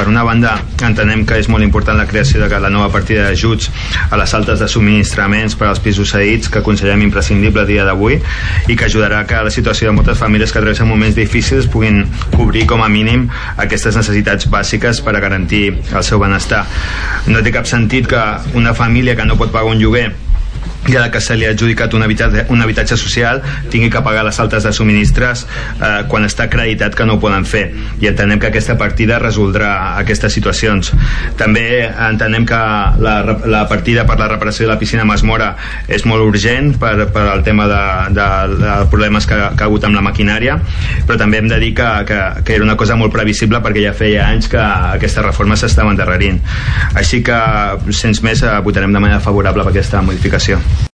Per una banda, entenem que és molt important la creació de la nova partida d'ajuts a les altes de subministraments per als pisos cedits, que considerem imprescindible a dia d'avui i que ajudarà que la situació de moltes famílies que travessen moments difícils puguin cobrir com a mínim aquestes necessitats bàsiques per a garantir el seu benestar. No té cap sentit que una família que no pot pagar un lloguer i a la que se li ha adjudicat un habitatge social tingui que pagar les altes de subministres quan està acreditat que no ho poden fer, i entenem que aquesta partida resoldrà aquestes situacions. També entenem que la partida per la reparació de la piscina Mas Mora és molt urgent per al tema de problemes que ha hagut amb la maquinària, però també hem de dir que era una cosa molt previsible perquè ja feia anys que aquesta reforma s'estava endarrerint. Així que, sense més, votarem de manera favorable per aquesta modificació.